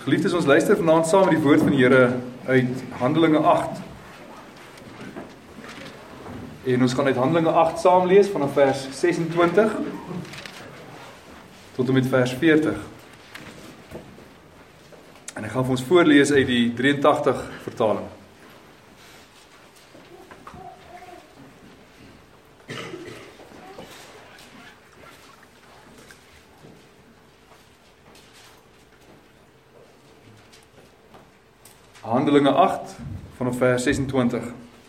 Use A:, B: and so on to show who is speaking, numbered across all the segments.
A: Geliefdes, ons luister vanaand saam met die woord van die Here uit Handelinge 8. En ons gaan uit Handelinge 8 saam lees vanaf vers 26 tot en met vers 40. En ek gaan vir ons voorlees uit die 83 vertaling. Handelinge 8 vanaf vers 26.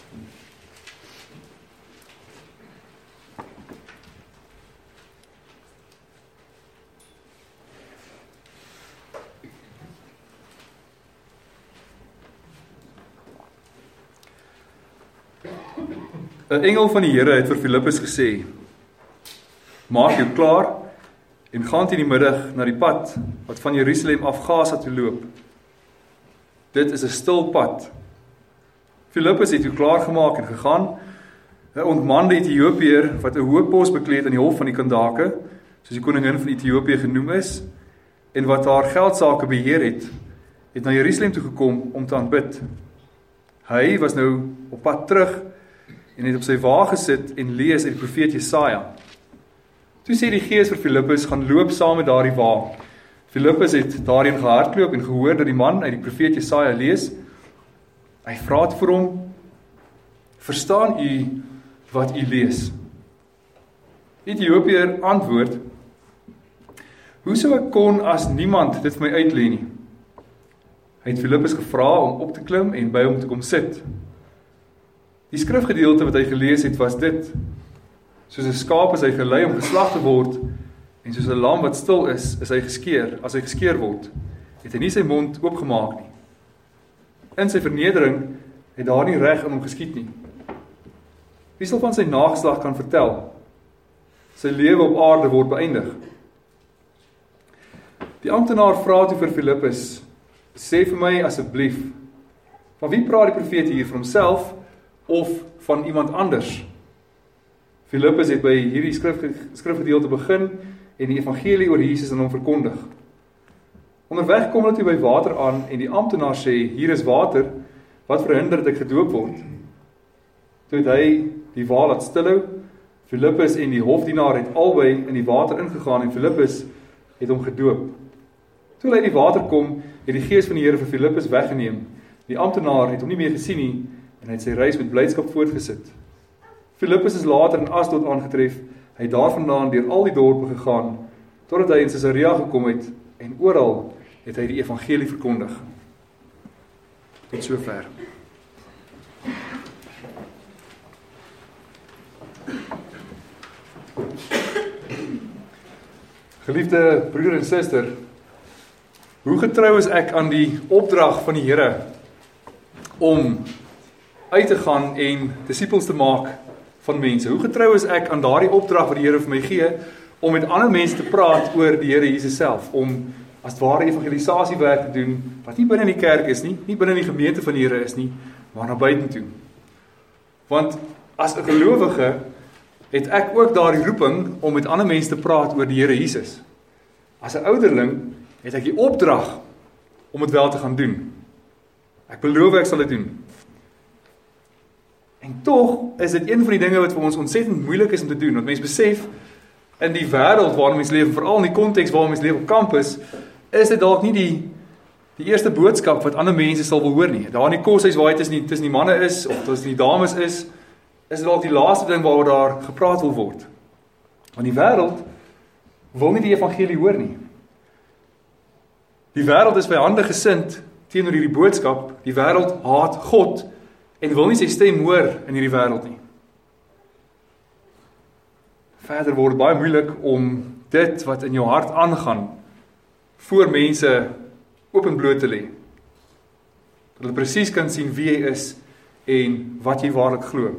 A: Een engel van die Here het vir Filippus gesê: maak jou klaar en gaan teen die middag na die pad wat van Jerusalem af Gaza toe loop. Dit is 'n stil pad. Filippus het jou klaargemaak en gegaan. 'n ontmande Ethiopiër wat 'n hoë pos bekleed aan die hof van die Kandake, soos die koningin van Ethiopië genoem is, en wat haar geldsaake beheer het na Jerusalem toe gekom om te aanbid. Hy was nou op pad terug en het op sy wa gesit en lees uit die profeet Jesaja. Toe sê die Gees vir Filippus: gaan loop saam met daardie wa. Filippus het daarheen gehardloop en gehoor dat die man uit die profeet Jesaja lees. Hy vra vir hom: verstaan u wat u lees? Ethiopiër antwoord: hoe sou ek kon as niemand dit vir my uitlê nie? Hy het Filippus gevra om op te klim en by hom te kom sit. Die skrifgedeelte wat hy gelees het was dit: soos 'n skaap is hy gelei om geslag te word, en soos 'n lam wat stil is hy geskeer. As hy geskeer word, het hy nie sy mond oopgemaak nie. In sy vernedering het daar nie reg in hom geskied nie. Wie sal van sy nageslag kan vertel? Sy lewe op aarde word beëindig. Die amptenaar vra toe vir Filippus: sê vir my asseblief, van wie praat die profeet hier, van homself of van iemand anders? Filippus het by hierdie skrifgedeelte begin en die evangelie oor Jesus aan hom verkondig. Onderweg kom hulle toe by water aan en die amptenaar sê: hier is water, wat verhinder dat ek gedoop word? Toe het hy die wa laat stilhou. Filippus en die hofdienaar het albei in die water ingegaan en Filippus het hom gedoop. Toe hy uit die water kom, het die Gees van die Here vir Filippus weggeneem. Die amptenaar het hom nie meer gesien nie en hy het sy reis met blydskap voortgesit. Filippus is later in Asdod aangetref. Hy het daarvandaan deur al die dorpe gegaan, totdat hy in Caesarea gekom het, en oral het hy die evangelie verkondig. Tot sover. Geliefde broeder en suster, hoe getrou is ek aan die opdrag van die Here om uit te gaan en disippels te maak van mense? Hoe getrou is ek aan daardie opdrag wat die Here vir my gee, om met ander mense te praat oor die Here Jesus self, om as het ware evangelisasiewerk te doen, wat nie binne in die kerk is nie, nie binne in die gemeente van die Here is nie, maar na buiten toe. Want as 'n gelowige, het ek ook daardie roeping om met ander mense te praat oor die Here Jesus. As 'n ouderling, het ek die opdrag om dit wel te gaan doen. Ek beloof ek sal dit doen. En tog is dit een van die dinge wat vir ons ontsettend moeilik is om te doen, want mense besef, in die wêreld waarin mens leef, veral in die konteks waarin mens leef op kampus, is dit dalk nie die eerste boodskap wat ander mense sal wil hoor nie. Daar in die koshuis waar hy tussen die manne is, of tussen die dames is dit dalk die laaste ding waaroor daar gepraat wil word. Want die wêreld wil nie die evangelie hoor nie. Die wêreld is vyandig gesind teenoor hierdie boodskap. Die wêreld haat God en wil nie sy stem hoor in hierdie wêreld nie. Verder word het baie moeilik om dit wat in jou hart aangaan voor mense openbloot te lê. Dat hulle presies kan sien wie jy is en wat jy waarlik glo.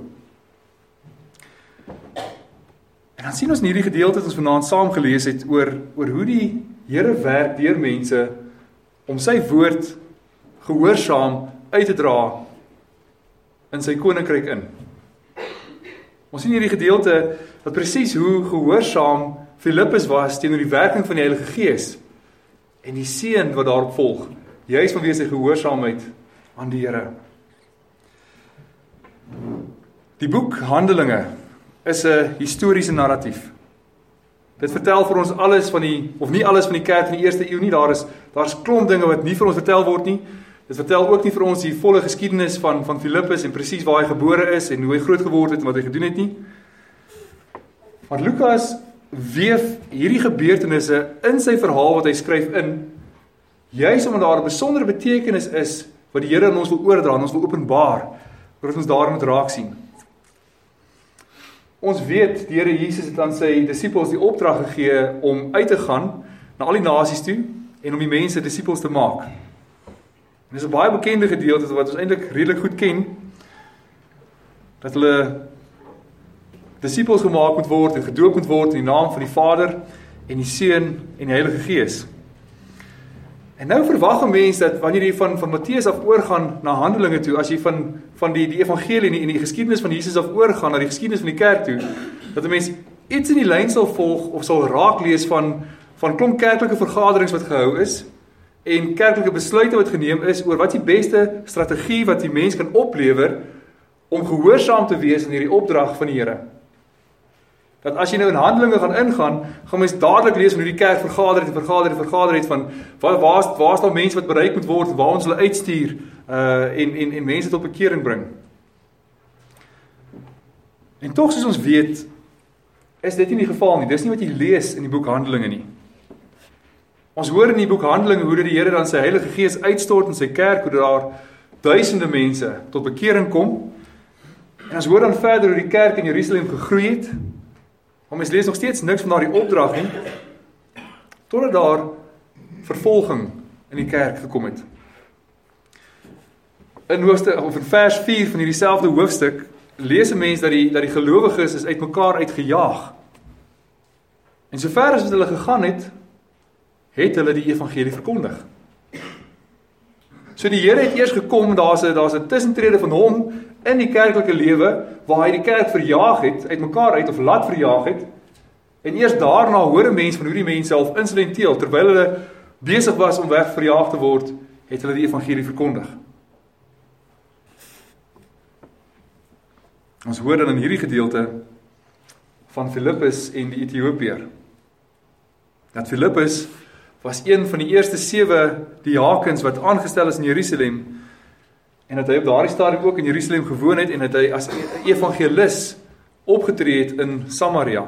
A: En dan sien ons in hierdie gedeelte wat ons vanaand saam gelees het oor hoe die Here werk deur mense om sy woord gehoorsaam uit te dra in sy koninkryk in. Ons sien hierdie gedeelte dat presies hoe gehoorsaam Filippus was teenoor die werking van die Heilige Gees en die seën wat daarop volg juis vanweë sy gehoorsaamheid aan die Here. Die boek Handelinge is 'n historiese narratief. Dit vertel vir ons alles van of nie alles van die kerk van die eerste eeu nie. Daar is klomp dinge wat nie vir ons vertel word nie. Dit vertel ook nie vir ons die volle geskiedenis van Filippus en presies waar hy gebore is en hoe hy groot geword het en wat hy gedoen het nie. Maar Lukas weef hierdie gebeurtenisse in sy verhaal wat hy skryf in, juis omdat daar 'n besondere betekenis is wat die Here aan ons wil oordra en ons wil openbaar, wat ons daarin moet raak sien. Ons weet, die Here Jesus het aan sy disippels die opdrag gegee om uit te gaan na al die nasies toe en om die mense disippels te maak. En dis 'n baie bekende gedeelte wat ons eintlik redelik goed ken, dat hulle disippels gemaak moet word en gedoop moet word in die naam van die Vader en die Seun en die Heilige Gees. En nou verwag 'n mens dat wanneer jy van Matteus af oorgaan na Handelinge toe, as jy van die evangelie en die geskiedenis van Jesus af oorgaan na die geskiedenis van die kerk toe, dat 'n mens iets in die lyn sal volg of sal raak lees van klomp kerklike vergaderings wat gehou is en kerklike besluite wat geneem is oor wat die beste strategie wat die mens kan oplewer om gehoorsaam te wees in hierdie opdrag van die Here. Dat as jy nou in Handelinge gaan ingaan, gaan mens dadelik lees van hoe die kerk vergader het van waar is daar mense wat bereik moet word, waar ons hulle uitstuur en mense tot bekering bring. En tog soos ons weet, is dit nie die geval nie. Dis nie wat jy lees in die boek Handelinge nie. Ons hoor in die boek Handelinge hoe die Here dan sy Heilige Gees uitstort in sy kerk, hoe daar duisende mense tot bekering kom. En ons hoor dan verder hoe die kerk in Jerusalem gegroei het. Maar mens lees nog steeds niks van daardie opdrag nie, totdat daar vervolging in die kerk gekom het. In vers 4 van hierdie selfde hoofstuk, lees 'n mens dat die gelowiges is uitmekaar uitgejaag. En sover as wat hulle gegaan het hulle die evangelie verkondig. So die Here het eers gekom, daar's 'n tussentrede van hom in die kerklike lewe, waar hy die kerk verjaag het, uitmekaar uit of laat verjaag het, en eers daarna hoor 'n mens van hoe die mense self insidenteel, terwyl hulle besig was om weg verjaag te word, het hulle die evangelie verkondig. Ons hoor dan in hierdie gedeelte van Filippus en die Ethiopiër, dat Filippus was een van die eerste 7 diakens wat aangestel is in Jerusalem, en dat hy op daardie stadium ook in Jerusalem gewoon het, en dat hy as evangelis opgetree het in Samaria.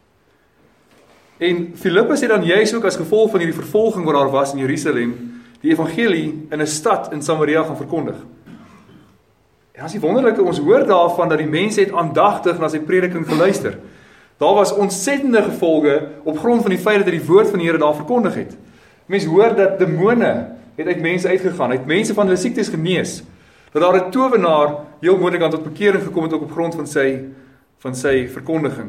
A: En Filippus het dan juis ook as gevolg van hierdie vervolging wat daar was in Jerusalem, die evangelie in 'n stad in Samaria gaan verkondig. En as die wonderlike, ons hoor daarvan dat die mense het aandagtig na sy prediking geluister. Daar was ontsettende gevolge op grond van die feit dat hy die woord van die Here daar verkondig het. Mense hoor dat demone het uit mense uitgegaan, het mense van hulle siektes genees, dat daar 'n towenaar heel moontlik aan tot bekering gekom het ook op grond van sy verkondiging.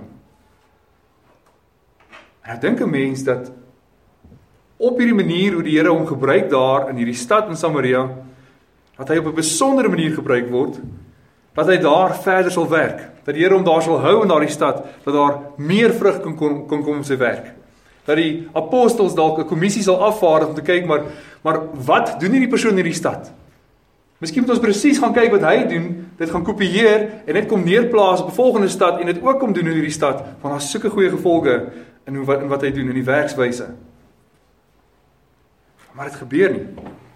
A: En ek dink 'n mens dat op hierdie manier hoe die Here hom gebruik daar in hierdie stad in Samaria, dat hy op 'n besondere manier gebruik word, dat hy daar verder sal werk, dat die Here hom daar sal hou in daardie stad, dat daar meer vrug kan kom op sy werk. Dat die apostels dalk 'n kommissie sal afvaardig om te kyk, maar wat doen hierdie persoon in hierdie stad? Miskien moet ons presies gaan kyk wat hy doen, dit gaan kopieer en net kom neerplaas op 'n volgende stad en dit ook kom doen in hierdie stad, want daar is sulke goeie gevolge in wat hy doen in die werkswyse. Maar dit gebeur nie.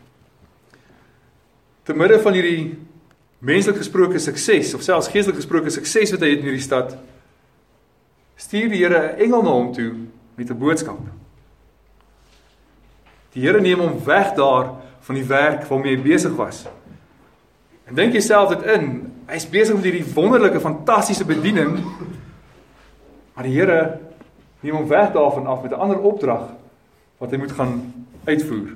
A: Te midde van hierdie menslik gesproke sukses, of selfs geestelik gesproke sukses wat hy het in hierdie stad, stuur die Here 'n engel na hom toe met 'n boodskap. Die Here neem hom weg daar van die werk waarmee hy besig was. En dink jouself dit in, hy is besig met hierdie wonderlike, fantastiese bediening, maar die Here neem hom weg daarvan af met 'n ander opdrag wat hy moet gaan uitvoer.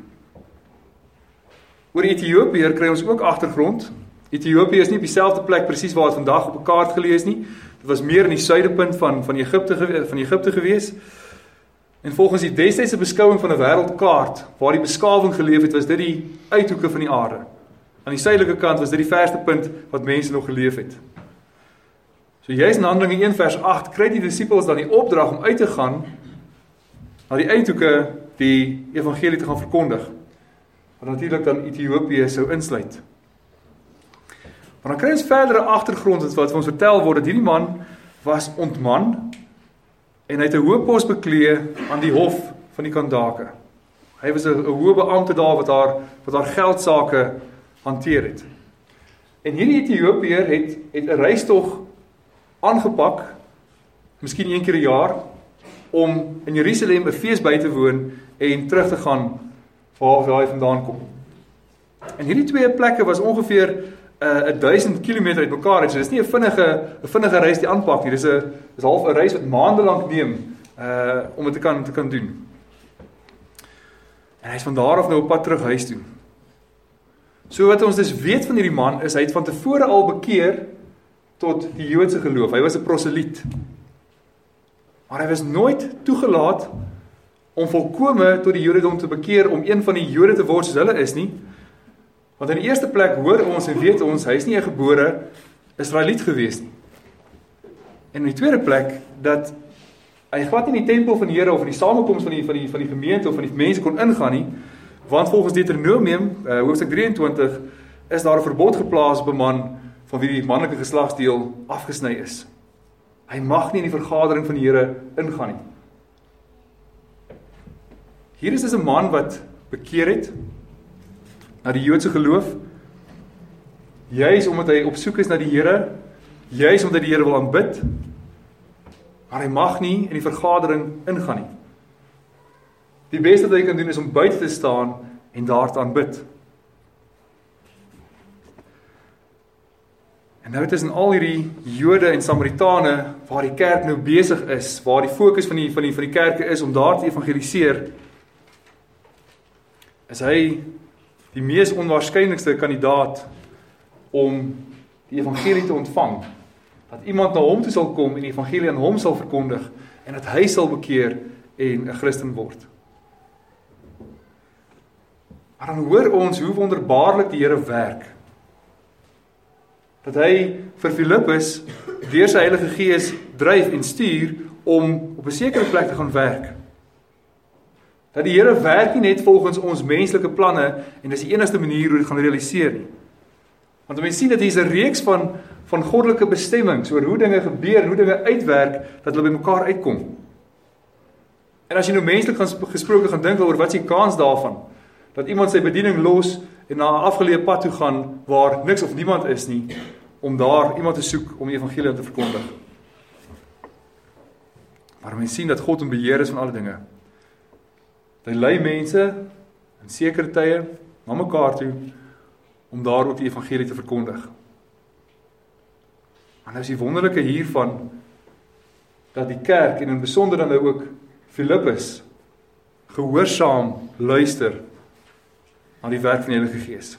A: Oor Ethiopië kry ons ook agtergrond. Ethiopië is nie op dieselfde plek presies waar dit vandag op 'n kaart gelees nie. Dit was meer in die suidepunt van Egipte gewees. En volgens die destydse beskouing van 'n wêreldkaart, waar die beskawing geleef het, was dit die uithoeke van die aarde. Aan die suidelike kant was dit die verste punt wat mense nog geleef het. So juis in Handelinge 1 vers 8 kry die disippels dan die opdrag om uit te gaan na die uithoeke die evangelie te gaan verkondig. wat natuurlik dan Ethiopië sou insluit. Maar dan kry ons verdere agtergrond wat vir ons vertel word dat hierdie man was ontman en hy het 'n hoë pos beklee aan die hof van die Kandake. Hy was 'n hoë beampte daar wat haar geldsake hanteer het. En hierdie Ethiopiër het 'n reistog aangepak, miskien 1 keer 'n jaar, om in Jerusalem 'n fees by te woon en terug te gaan waar hy vandaan kom. En hierdie twee plekke was ongeveer 1000 kilometer uit mekaar, so dis nie 'n vinnige reis die aanpak nie. Dis half 'n reis wat maande lank neem om dit te kan doen. En hy is van daar af nou op pad terug huis toe. So wat ons dus weet van hierdie man is hy het van tevore al bekeer tot die Joodse geloof. Hy was 'n proseliet. Maar hy was nooit toegelaat om volkome tot die Jodendom te bekeer, om een van die Jode te word soos hulle is nie. Want in die eerste plek hoor ons en weet ons, hy is nie 'n gebore Israeliet gewees nie. En in die tweede plek, dat hy glad nie in die tempel van die Here of in die samekoms van die gemeente of van die mense kon ingaan nie, want volgens Deuteronomium, hoofstuk 23, is daar 'n verbod geplaas op 'n man van wie die manlike geslagsdeel afgesny is. Hy mag nie in die vergadering van die Here ingaan nie. Hier is dus 'n man wat bekeer het na die Joodse geloof, juis omdat hy op soek is na die Here, juis omdat hy die Here wil aanbid, maar hy mag nie in die vergadering ingaan nie. Die beste wat hy kan doen is om buite te staan en daar te aanbid. En nou tussen al hierdie Jode en Samaritane, waar die kerk nou besig is, waar die fokus van die kerke is om daar te evangeliseer, is hy die mees onwaarskynlikste kandidaat om die evangelie te ontvang. Dat iemand na hom toe sal kom en die evangelie aan hom sal verkondig en dat hy sal bekeer en 'n Christen word. Maar dan hoor ons hoe wonderbaarlik die Here werk. Dat hy vir Filippus deur sy Heilige Gees dryf en stuur om op 'n sekere plek te gaan werk. Dat die Here werk nie net volgens ons menslike planne en dis die enigste manier hoe dit gaan realiseer nie. Want mense sien dat hier is 'n reeks van goddelike bestemmings oor hoe dinge gebeur en hoe dinge uitwerk dat hulle by mekaar uitkom. En as jy nou menslik gesproke gaan dink oor wat is die kans daarvan dat iemand sy bediening los en na 'n afgeleë pad toe gaan waar niks of niemand is nie, om daar iemand te soek om die evangelie te verkondig. Maar mense sien dat God in beheer is van alle dinge. Hy lei mense in sekere tye na mekaar toe om daar ook die evangelie te verkondig. En nou is die wonderlike hiervan dat die kerk en in besonder dan nou ook Filippus gehoorsaam luister aan die werk van die Heilige Gees.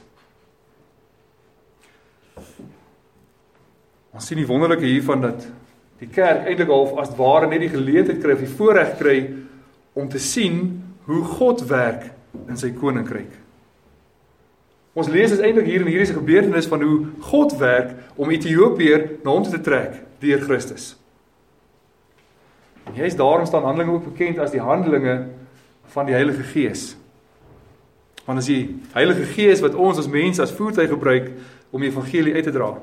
A: Ons sien die wonderlike hiervan dat die kerk eintlik half as ware net die geleentheid kry of die voorreg kry om te sien hoe God werk in sy koninkryk. Ons lees is eintlik hier in hierdie gebeurtenis van hoe God werk om Ethiopiër na hom te trek deur Christus. En juist daarom staan Handelinge ook bekend as die handelinge van die Heilige Gees. Want as die Heilige Gees wat ons as mense as voertuig gebruik om die evangelie uit te dra.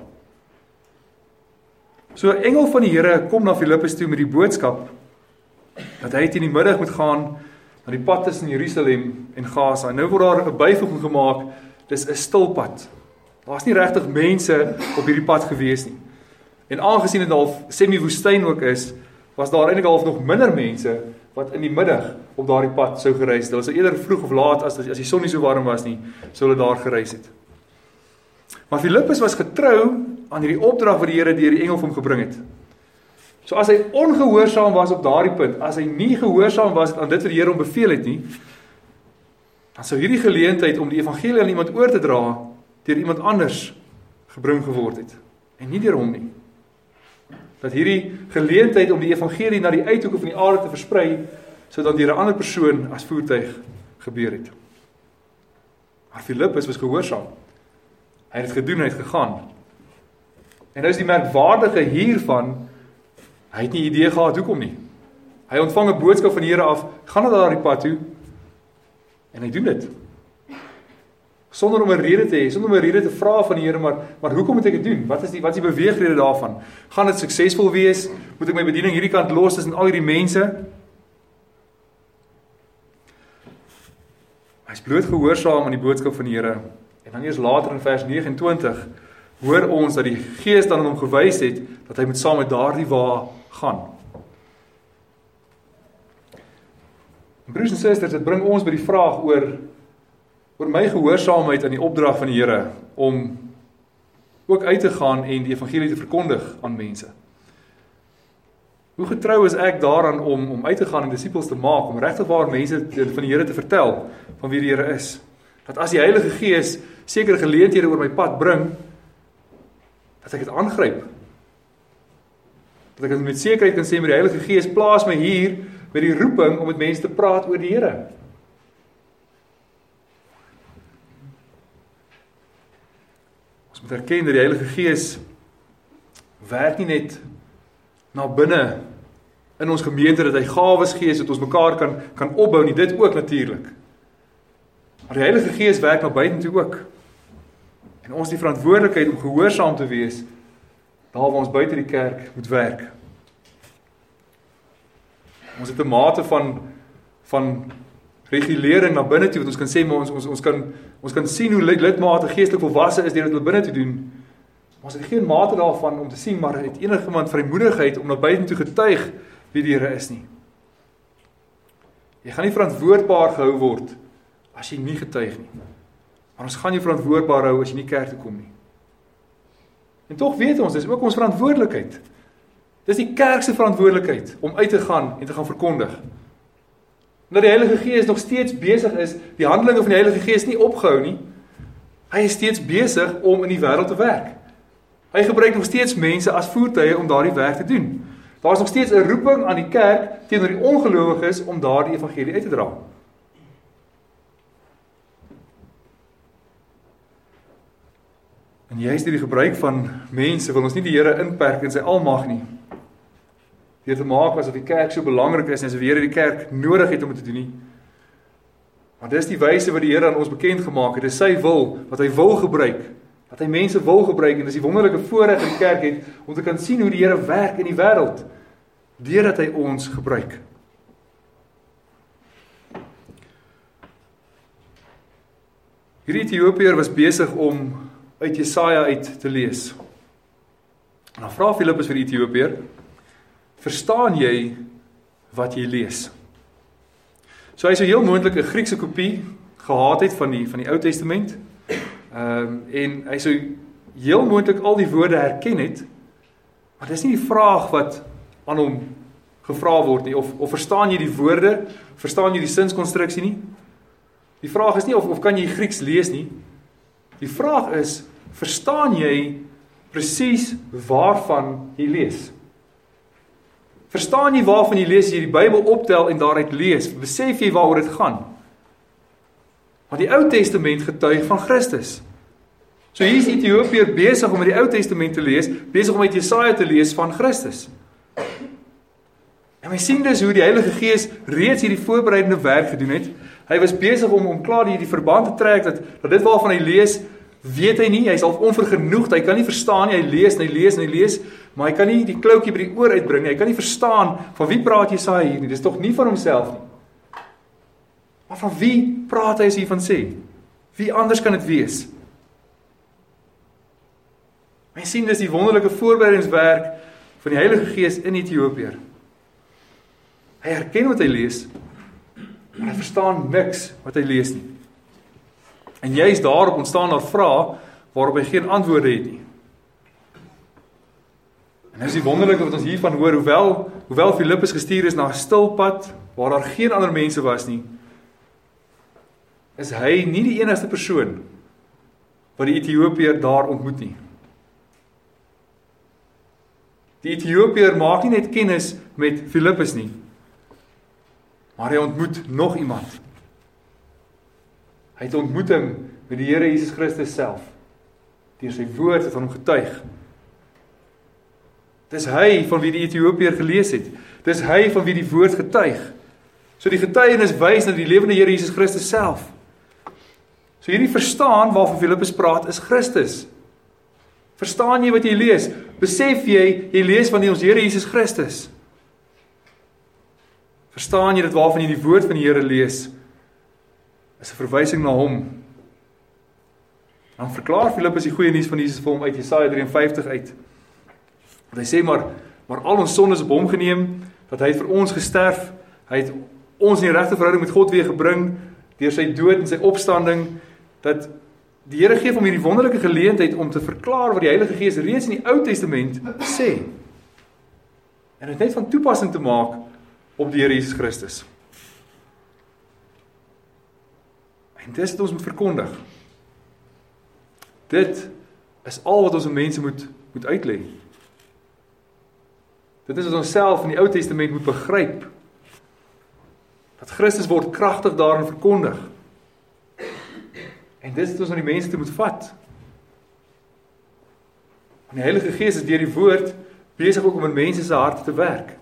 A: So 'n engel van die Here kom na Filippus toe met die boodskap dat hy teen die middag moet gaan na die pad tussen Jerusalem en Gaza. En nou word daar 'n byvoeging gemaak, dis 'n stil pad. Daar's nie regtig mense op hierdie pad gewees nie. En aangesien dit half semi-woestyn ook is, was daar eintlik half nog minder mense wat in die middag op daardie pad sou gereis het. Hulle sou eerder vroeg of laat as die son nie so warm was nie, sou hulle daar gereis het. Maar Filippus was getrou aan hierdie opdrag wat die Here deur die engel vir hom gebring het. So as hy ongehoorsaam was op daardie punt, as hy nie gehoorsaam was aan dit wat die Here hom beveel het nie, dan sou hierdie geleentheid om die evangelie aan iemand oor te dra deur iemand anders gebring geword het en nie deur hom nie. Dat hierdie geleentheid om die evangelie na die uithoeke van die aarde te versprei, sou dan deur 'n ander persoon as voertuig gebeur het. Maar Filippus was gehoorsaam. Hy het dit gedoen, hy het gegaan. En nou is die merkwaardige hiervan, hy het nie idee gehad hoekom nie. Hy ontvang 'n boodskap van die Here af, gaan na daardie pad toe, en hy doen dit. Sonder om 'n rede te hê, sonder om 'n rede te vra van die Here, maar hoekom moet ek dit doen? Wat is die beweegrede daarvan? Gaan dit suksesvol wees? Moet ek my bediening hierdie kant los tussen al hierdie mense? Hy is bloot gehoorsaam aan die boodskap van die Here. En dan eers later in vers 29 hoor ons dat die Gees dan aan hom gewys het dat hy moet saam met daardie wa gaan. En broers en susters, dit bring ons by die vraag oor my gehoorsaamheid aan die opdrag van die Here om ook uit te gaan en die evangelie te verkondig aan mense. Hoe getrou is ek daaraan om uit te gaan en disippels te maak, om regtig waar mense van die Here te vertel van wie die Here is? Dat as die Heilige Gees sekere geleenthede oor my pad bring, dat ek dit aangryp. Dat ek dit met sekerheid kan sê, met die Heilige Gees plaas my hier met die roeping om met mense te praat oor die Here. Ons moet erken dat die Heilige Gees werk nie net na binne in ons gemeente, dat hy gawes gee, sodat ons mekaar kan opbou nie, dit ook natuurlik. Maar die Heilige Gees werk na buitentoe ook. En ons het die verantwoordelikheid om gehoorsaam te wees, daar waar ons buite die kerk moet werk. Ons het 'n mate van regulering na binne toe, wat ons kan sê, maar ons kan sien hoe lidmate geestelik volwasse is deur dit na binne te doen. Maar ons het geen mate daarvan om te sien, maar het enigiemand vrymoedigheid om na buite toe getuig wie die Here is nie. Jy gaan nie verantwoordbaar gehou word as jy nie getuig nie. Maar ons gaan jou verantwoordbaar hou as jy nie kerk toe kom nie. En tog weet ons, dis ook ons verantwoordelikheid. Dis die kerk se verantwoordelikheid om uit te gaan en te gaan verkondig. Dat die Heilige Gees nog steeds besig is, die handelinge van die Heilige Gees nie opgehou nie. Hy is steeds besig om in die wêreld te werk. Hy gebruik nog steeds mense as voertuie om daardie werk te doen. Daar is nog steeds 'n roeping aan die kerk teenoor die ongelowiges om daardie evangelie uit te dra. En juist deur die gebruik van mense wil ons nie die Here inperk in sy almag nie. Deur te maak asof die kerk so belangrik is en asof die Here die kerk nodig het om dit te doen nie. Maar dis die wyse wat die Here aan ons bekend gemaak het. Dis sy wil, wat hy wil gebruik. Dat hy mense wil gebruik en dis die wonderlike voorreg in die kerk het om te kan sien hoe die Here werk in die wêreld deurdat hy ons gebruik. Hierdie Ethiopiër was besig om uit Jesaja uit te lees. En dan vra Filippus vir die Ethiopiër: "Verstaan jy wat jy lees?" So hy sou heel moontlik 'n Griekse kopie gehad het van die Ou Testament. En hy sou heel moontlik al die woorde herken het, maar dis nie die vraag wat aan hom gevra word nie, of verstaan jy die woorde, verstaan jy die sinskonstruksie nie? Die vraag is nie of kan jy Grieks lees nie. Die vraag is, verstaan jy presies waarvan jy lees? Verstaan jy waarvan jy lees as jy die Bybel optel en daaruit lees? Besef jy waaroor dit gaan? Want die Ou Testament getuig van Christus. So hier is Ethiopiër besig om uit die Ou Testament te lees, besig om uit Jesaja te lees van Christus. En ons sien dus hoe die Heilige Gees reeds hierdie voorbereidende werk gedoen het. Hy was besig om klaar die verband te trek, dat dit waarvan hy lees, weet hy nie, hy is al onvergenoegd, hy kan nie verstaan nie, hy lees en hy lees en hy lees, maar hy kan nie die kloutjie by die oor uitbring nie, hy kan nie verstaan, van wie praat Jesaja hier nie, dis tog nie van homself nie. Maar van wie praat hy as hy van sê? Wie anders kan dit wees? Hy sien dis die wonderlike voorbereidingswerk van die Heilige Gees in Ethiopiër. Hy herken wat hy lees, maar hy verstaan niks wat hy lees nie. En juist daarop ontstaan daar vrae waarop hy geen antwoorde het nie. En dis die wonderlike wat ons hiervan hoor, hoewel Filippus gestuur is na 'n stil pad waar daar geen ander mense was nie, is hy nie die enigste persoon wat die Ethiopiër daar ontmoet nie. Die Ethiopiër maak nie net kennis met Filippus nie, maar hy ontmoet nog iemand. Hy het ontmoeting met die Here Jesus Christus self, deur sy woord het aan hom getuig. Dis hy van wie die Ethiopiër gelees het. Dis hy van wie die woord getuig. So die getuienis wys na die lewende Here Jesus Christus self. So hierdie verstaan waarvan Filippus praat is Christus. Verstaan jy wat jy lees? Besef jy lees van ons Here Jesus Christus? Verstaan jy dit waarvan jy die woord van die Here lees? Is 'n verwysing na hom. Dan verklaar Filippus die goeie nuus van Jesus vir hom uit Jesaja 53 uit. Want hy sê maar al ons sondes op hom geneem, dat hy het vir ons gesterf, hy het ons in die regte verhouding met God weer gebring, deur sy dood en sy opstanding, dat die Here gee hom hierdie wonderlike geleentheid om te verklaar wat die Heilige Gees reeds in die Ou Testament sê. En dit net van toepassing te maak op die Here Jesus Christus. En dis wat ons moet verkondig. Dit is al wat ons mense moet uitlê. Dit is wat ons self in die Ou Testament moet begryp. Dat Christus word kragtig daarin verkondig. En dis wat ons aan die mense toe moet vat. En die Heilige Gees is deur die woord besig ook om in mense se harte te werk.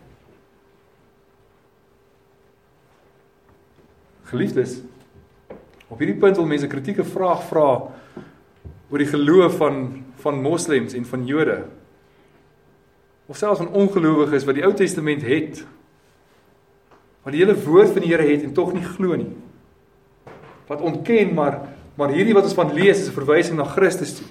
A: Geliefdes, op hierdie punt wil mense 'n kritieke vraag vra oor die geloof van moslems en van Jode. Of selfs van ongelowiges wat die Ou Testament het, wat die hele woord van die Here het en tog nie glo nie. Wat ontken, maar hierdie wat ons van lees is 'n verwysing na Christus toe.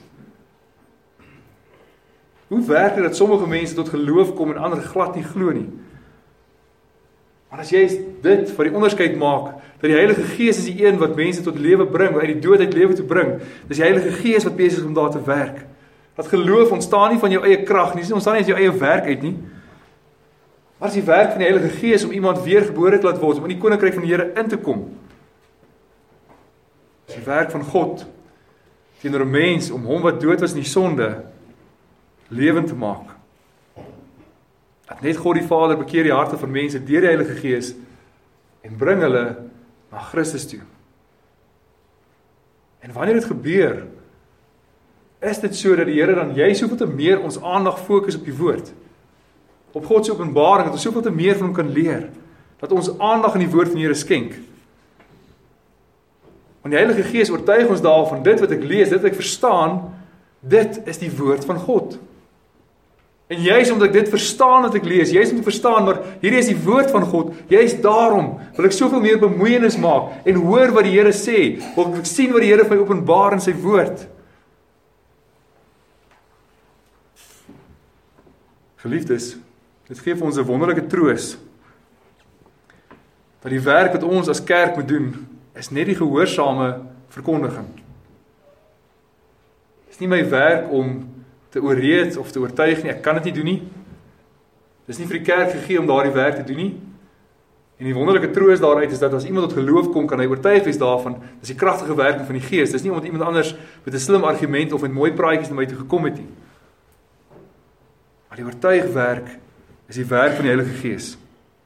A: Hoe werk dit dat sommige mense tot geloof kom en ander glad nie glo nie? Maar as jy dit vir die onderskeid maak, dat die Heilige Gees is die een wat mense tot lewe bring, wat uit die dood uit lewe toe bring, dis die Heilige Gees wat besig is om daar te werk. Dat geloof ontstaan nie van jou eie krag nie, ontstaan nie uit jou eie werk uit nie. Maar is die werk van die Heilige Gees om iemand weergebore te laat word, om in die koninkryk van die Here in te kom. Is die werk van God teenoor 'n mens om hom wat dood was in die sonde lewend te maak. Dat net God die Vader bekeer die harte van mense deur die Heilige Gees en bring hulle na Christus toe. En wanneer dit gebeur, is dit so dat die Here dan juist soveel te meer ons aandag fokus op die woord. Op God se openbaring, dat ons soveel te meer van hom kan leer. Dat ons aandag aan die woord van die Here skenk. Want die Heilige Gees oortuig ons daarvan, dit wat ek lees, dit wat ek verstaan, dit is die woord van God. En juist omdat ek dit verstaan wat ek lees, juist om te verstaan, maar hierdie is die woord van God, juist daarom wil ek soveel meer bemoeienis maak en hoor wat die Here sê, wil ek sien wat die Here vir my openbaar in sy woord. Geliefdes, dit gee vir ons 'n wonderlike troos, dat die werk wat ons as kerk moet doen, is net die gehoorsame verkondiging. Dit is nie my werk om te oorreed of te oortuig nie, ek kan dit nie doen nie. Dit is nie vir die kerk gegee om daardie werk te doen nie. En die wonderlike troos daaruit is dat as iemand tot geloof kom, kan hy oortuig wees daarvan, dis die kragtige werking van die Gees. Dis nie omdat iemand anders met 'n slim argument of met mooi praatjies na my toe gekom het nie. Maar die oortuigwerk is die werk van die Heilige Gees.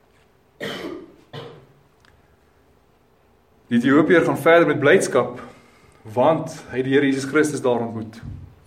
A: Die Ethiopiër gaan verder met blydskap, want hy het die Here Jesus Christus daar ontmoet.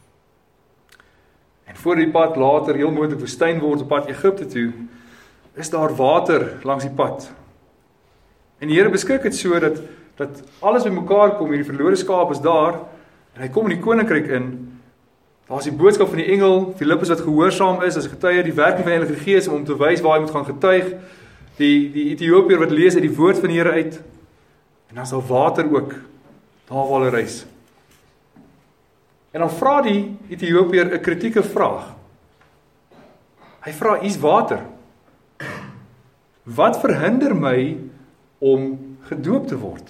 A: En voor die pad later heel moontlik woestyn word op pad Egipte toe, is daar water langs die pad. En die Here beskik dit so dat alles bymekaar kom, hierdie verlore skaap is daar, en hy kom in die koninkryk in. Daar is die boodskap van die engel, Filippus wat gehoorsaam is, as getuie, die werking van die Heilige Gees om te wys waar hy moet gaan getuig, die Ethiopiër wat lees uit die woord van die Here uit, en dan is daar water ook, daar waar hulle reis. En dan vra die Ethiopiër 'n kritieke vraag. Hy vra, hier's water. Wat verhinder my om gedoop te word?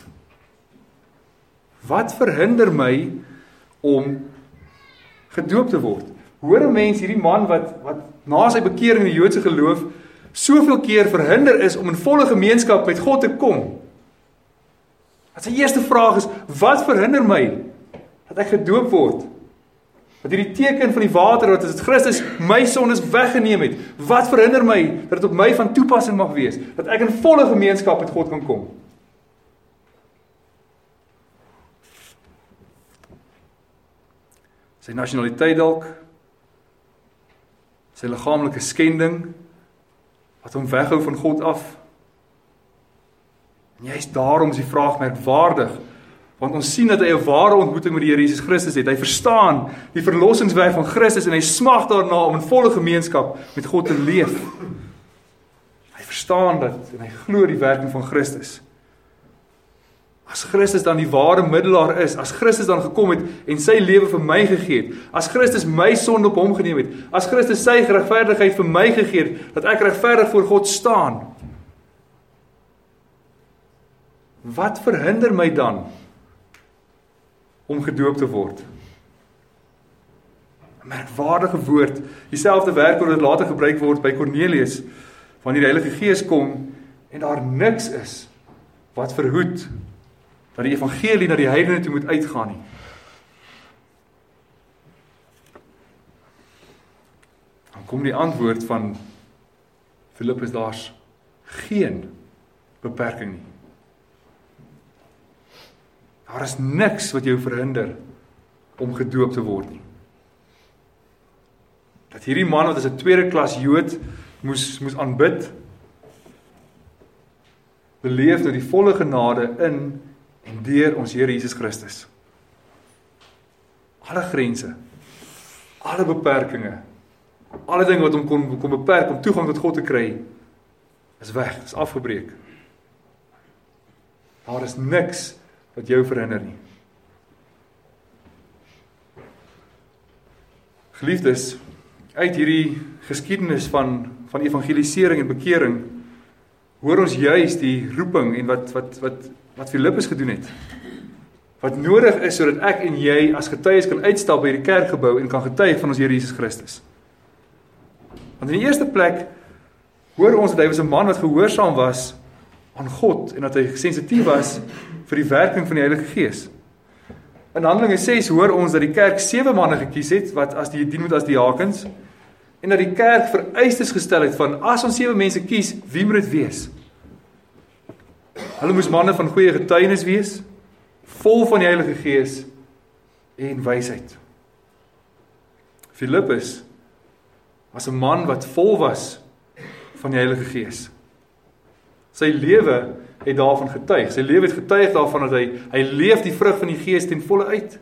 A: Wat verhinder my om gedoop te word? Hoor 'n mens hierdie man wat na sy bekering in die Joodse geloof soveel keer verhinder is om in volle gemeenskap met God te kom. Sy eerste vraag is, wat verhinder my dat ek gedoop word? Dat hierdie teken van die water, wat as Christus my sondes weggeneem het, wat verhinder my dat dit op my van toepassing mag wees, dat ek in volle gemeenskap met God kan kom? Sy nasionaliteit dalk, sy liggaamlike skending, wat hom weghou van God af. En juist daarom is die vraag merkwaardig, Want ons sien dat hy 'n ware ontmoeting met die Here Jesus Christus het. Hy verstaan die verlossingswerk van Christus en hy smag daarna om in volle gemeenskap met God te leef. Hy verstaan dit en hy glo die werking van Christus. As Christus dan die ware middelaar is, as Christus dan gekom het en sy lewe vir my gegee het, as Christus my sonde op hom geneem het, as Christus sy geregverdigheid vir my gegee het, dat ek regverdig voor God staan, wat verhinder my dan om gedoop te word? 'n Merkwaardige woord, dieselfde werkwoord wat later gebruik word by Cornelius, wanneer die Heilige Gees kom en daar niks is wat verhoed dat die evangelie na die heidene toe moet uitgaan nie. Dan kom die antwoord van Filippus, daar's geen beperking nie. Daar is niks wat jou verhinder om gedoop te word nie. Dat hierdie man wat as 'n tweede klas Jood moes aanbid, beleef nou die volle genade in en deur ons Here Jesus Christus. Alle grense, alle beperkings, alle dinge wat hom kon beperk om toegang tot God te kry, is weg, is afgebreek. Daar is niks wat jou verhinder nie. Geliefdes, uit hierdie geskiedenis van evangelisering en bekering, hoor ons juis die roeping en wat Filippus gedoen het. Wat nodig is sodat ek en jy as getuies kan uitstap by hierdie kerkgebou en kan getuig van ons Here Jesus Christus. Want in die eerste plek hoor ons dat hy was 'n man wat gehoorsaam was aan God en dat hy sensitief was vir die werking van die Heilige Gees. In Handelinge 6 hoor ons dat die kerk 7 manne gekies het wat as die dien moet as diakens en dat die kerk vereistes gestel het van as ons 7 mense kies, wie moet dit wees? Hulle moes manne van goeie getuienis wees, vol van die Heilige Gees en wysheid. Filippus was 'n man wat vol was van die Heilige Gees. Sy lewe het daarvan getuig. Sy lewe het getuig daarvan dat hy leef die vrug van die Gees ten volle uit.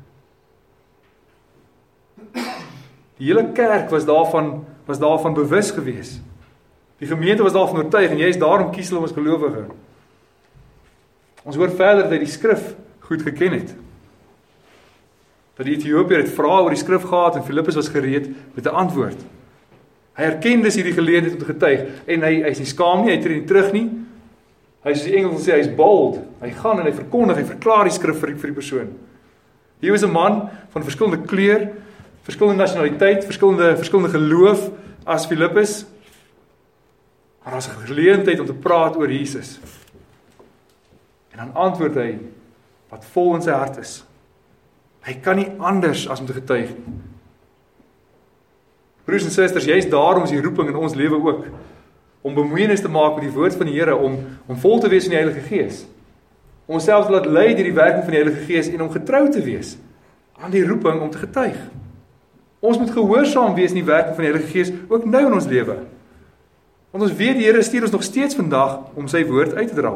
A: Die hele kerk was daarvan bewus gewees. Die gemeente was daarvan oortuig en jy is daarom kies hulle om as gelowige. Ons hoor verder dat hy die skrif goed geken het. Dat die Ethiopiër het vrae oor die skrif gehad en Filippus was gereed met 'n antwoord. Hy erken dus hierdie geleentheid om te getuig en hy is nie skaam nie, hy tree nie terug nie. Hy soos die Engels sê, hy is bold. Hy gaan en hy verkondig, hy verklaar die skrif vir die persoon. Hier was 'n man van verskillende kleur, verskillende nasionaliteit, verskillende geloof as Filippus. Maar as 'n geleentheid om te praat oor Jesus. En dan antwoord hy wat vol in sy hart is. Hy kan nie anders as om te getuig nie. Broers en susters, jy is daarom is die roeping in ons lewe ook om bemoeienis te maak met die woord van die Here, om vol te wees van die Heilige Gees. Om onsself te laat lei deur die werking van die Heilige Gees en om getrou te wees aan die roeping om te getuig. Ons moet gehoorsaam wees in die werking van die Heilige Gees ook nou in ons lewe. Want ons weet die Here stuur ons nog steeds vandag om sy woord uit te dra.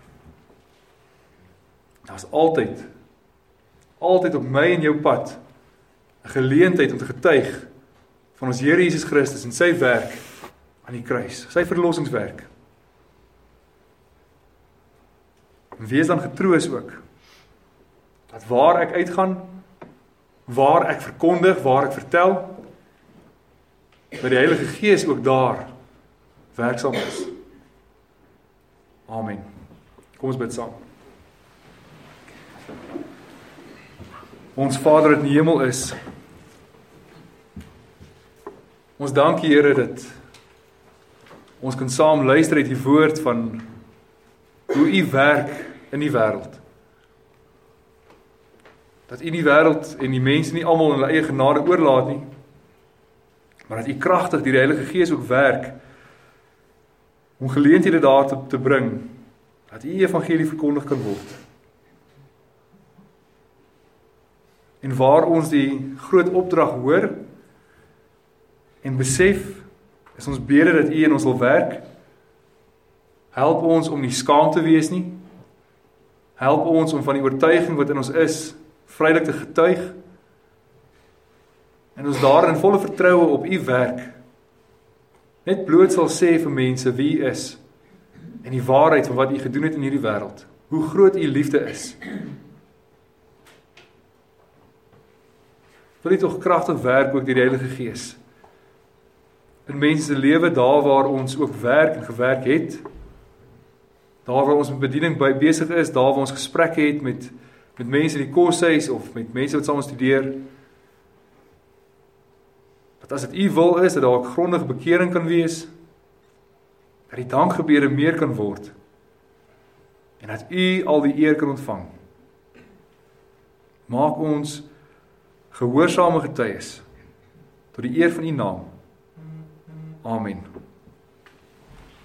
A: Daar's altyd op my en jou pad 'n geleentheid om te getuig van ons Here Jesus Christus en sy werk aan die kruis, sy verlossingswerk. En wees dan getroos ook, dat waar ek uitgaan, waar ek verkondig, waar ek vertel, dat die Heilige Gees ook daar werksaam is. Amen. Kom ons bid saam. Ons Vader wat in die hemel is, ons dank U, Here, dat ons kan saam luister uit die woord van hoe U werk in die wêreld. Dat U die wêreld en die mense nie almal in hulle eie genade oorlaat nie, maar dat U kragtig deur die Heilige Gees ook werk om geleenthede daar te bring, dat U evangelie verkondig kan word. En waar ons die groot opdrag hoor en besef, is ons bede dat U in ons wil werk. Help ons om nie skaam te wees nie, Help ons om van die oortuiging wat in ons is, vrylik te getuig, en ons daarin volle vertroue op U werk, net bloot sal sê vir mense wie U is, en die waarheid van wat U gedoen het in hierdie wêreld, hoe groot U liefde is. Wil U tog kragtig werk ook deur die Heilige Gees, in mense se lewe, daar waar ons ook werk en gewerk het, daar waar ons met bediening besig is, daar waar ons gesprekke het met mense in die koshuis, of met mense wat saam studeer, dat as dit U wil is, dat daar 'n grondige bekering kan wees, dat die dankgebede meer kan word, en dat U al die eer kan ontvang. Maak ons gehoorsame getuies, tot die eer van U naam. Amen.